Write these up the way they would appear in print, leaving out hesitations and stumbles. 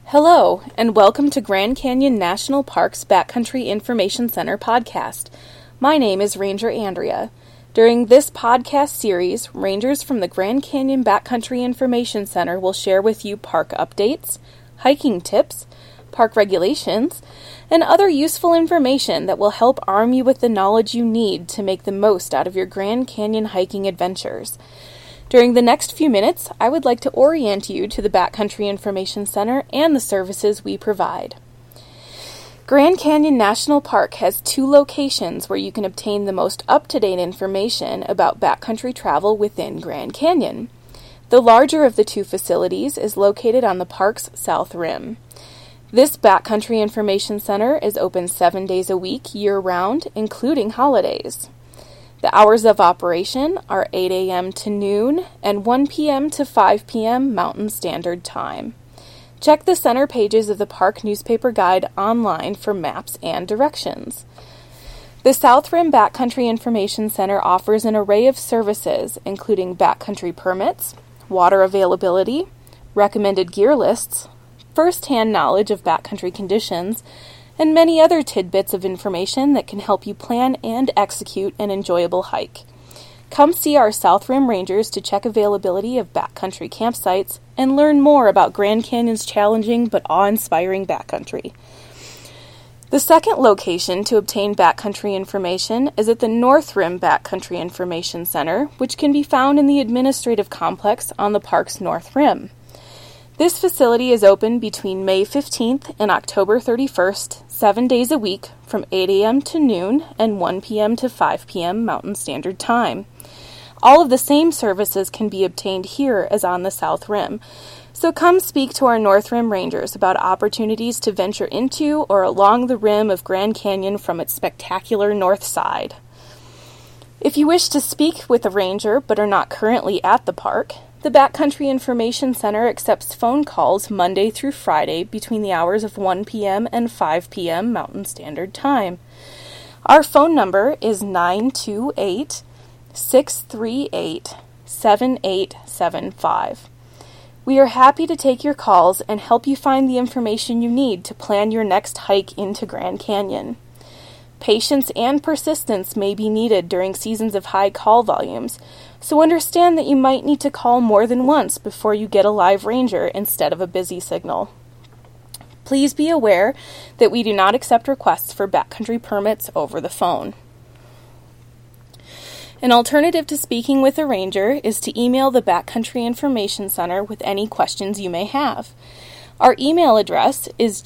Hello, and welcome to Grand Canyon National Park's Backcountry Information Center podcast. My name is Ranger Andrea. During this podcast series, rangers from the Grand Canyon Backcountry Information Center will share with you park updates, hiking tips, park regulations, and other useful information that will help arm you with the knowledge you need to make the most out of your Grand Canyon hiking adventures. During the next few minutes, I would like to orient you to the Backcountry Information Center and the services we provide. Grand Canyon National Park has 2 locations where you can obtain the most up-to-date information about backcountry travel within Grand Canyon. The larger of the 2 facilities is located on the park's south rim. This Backcountry Information Center is open 7 days a week, year-round, including holidays. The hours of operation are 8 a.m. to noon and 1 p.m. to 5 p.m. Mountain Standard Time. Check the center pages of the Park Newspaper Guide online for maps and directions. The South Rim Backcountry Information Center offers an array of services, including backcountry permits, water availability, recommended gear lists, first-hand knowledge of backcountry conditions, and many other tidbits of information that can help you plan and execute an enjoyable hike. Come see our South Rim Rangers to check availability of backcountry campsites and learn more about Grand Canyon's challenging but awe-inspiring backcountry. The second location to obtain backcountry information is at the North Rim Backcountry Information Center, which can be found in the administrative complex on the park's North Rim. This facility is open between May 15th and October 31st, 7 days a week from 8 a.m. to noon and 1 p.m. to 5 p.m. Mountain Standard Time. All of the same services can be obtained here as on the South Rim, so come speak to our North Rim Rangers about opportunities to venture into or along the rim of Grand Canyon from its spectacular north side. If you wish to speak with a ranger but are not currently at the park, the Backcountry Information Center accepts phone calls Monday through Friday between the hours of 1 p.m. and 5 p.m. Mountain Standard Time. Our phone number is 928-638-7875. We are happy to take your calls and help you find the information you need to plan your next hike into Grand Canyon. Patience and persistence may be needed during seasons of high call volumes, so understand that you might need to call more than once before you get a live ranger instead of a busy signal. Please be aware that we do not accept requests for backcountry permits over the phone. An alternative to speaking with a ranger is to email the Backcountry Information Center with any questions you may have. Our email address is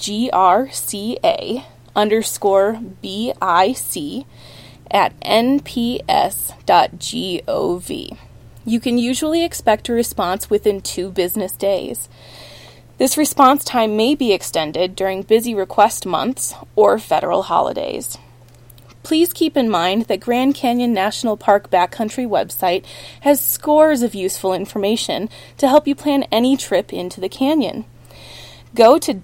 grca_bic@nps.gov. You can usually expect a response within 2 business days. This response time may be extended during busy request months or federal holidays. Please keep in mind that Grand Canyon National Park Backcountry website has scores of useful information to help you plan any trip into the canyon. Go to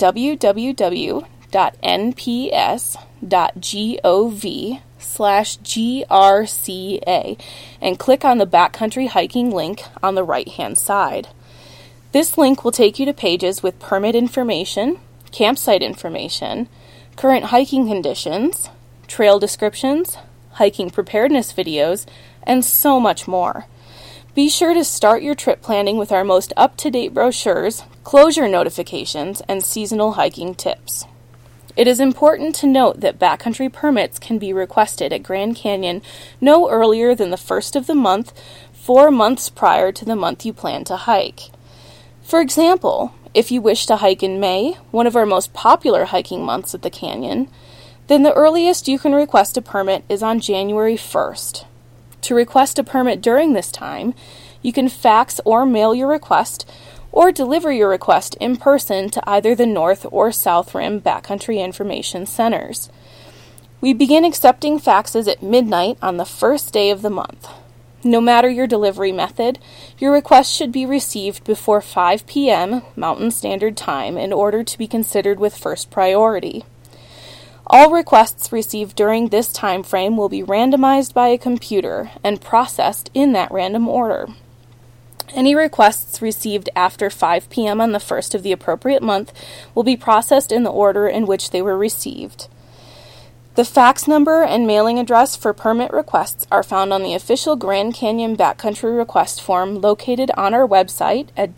www.nps.gov/GRCA and click on the Backcountry Hiking link on the right-hand side. This link will take you to pages with permit information, campsite information, current hiking conditions, trail descriptions, hiking preparedness videos, and so much more. Be sure to start your trip planning with our most up-to-date brochures, closure notifications, and seasonal hiking tips. It is important to note that backcountry permits can be requested at Grand Canyon no earlier than the first of the month, 4 months prior to the month you plan to hike. For example, if you wish to hike in May, one of our most popular hiking months at the canyon, then the earliest you can request a permit is on January 1st. To request a permit during this time, you can fax or mail your request or deliver your request in person to either the North or South Rim Backcountry Information Centers. We begin accepting faxes at midnight on the first day of the month. No matter your delivery method, your request should be received before 5 p.m. Mountain Standard Time in order to be considered with first priority. All requests received during this time frame will be randomized by a computer and processed in that random order. Any requests received after 5 p.m. on the first of the appropriate month will be processed in the order in which they were received. The fax number and mailing address for permit requests are found on the official Grand Canyon Backcountry request form located on our website at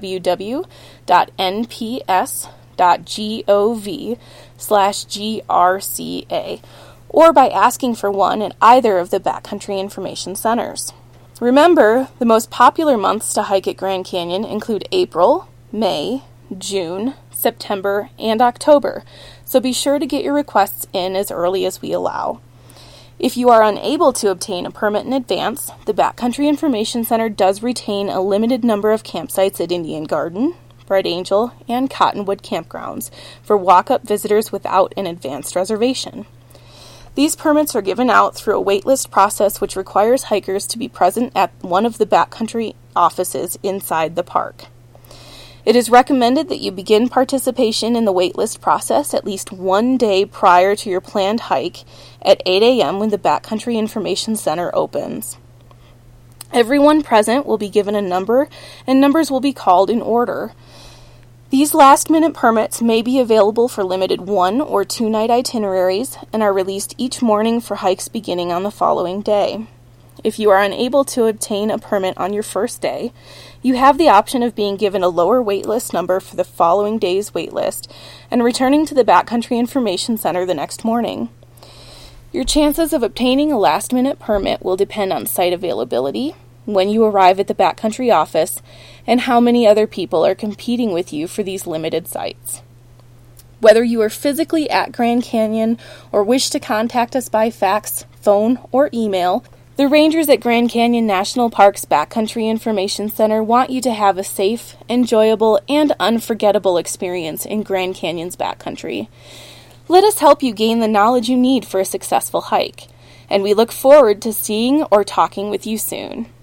www.nps.gov/GRCA, or by asking for one at either of the Backcountry Information Centers. Remember, the most popular months to hike at Grand Canyon include April, May, June, September, and October, so be sure to get your requests in as early as we allow. If you are unable to obtain a permit in advance, the Backcountry Information Center does retain a limited number of campsites at Indian Garden, Bright Angel, and Cottonwood campgrounds for walk-up visitors without an advanced reservation. These permits are given out through a waitlist process which requires hikers to be present at one of the backcountry offices inside the park. It is recommended that you begin participation in the waitlist process at least one day prior to your planned hike at 8 a.m. when the Backcountry Information Center opens. Everyone present will be given a number, and numbers will be called in order. These last-minute permits may be available for limited 1- or 2-night itineraries and are released each morning for hikes beginning on the following day. If you are unable to obtain a permit on your first day, you have the option of being given a lower waitlist number for the following day's waitlist and returning to the Backcountry Information Center the next morning. Your chances of obtaining a last-minute permit will depend on site availability, when you arrive at the Backcountry office, and how many other people are competing with you for these limited sites. Whether you are physically at Grand Canyon or wish to contact us by fax, phone, or email, the Rangers at Grand Canyon National Park's Backcountry Information Center want you to have a safe, enjoyable, and unforgettable experience in Grand Canyon's backcountry. Let us help you gain the knowledge you need for a successful hike, and we look forward to seeing or talking with you soon.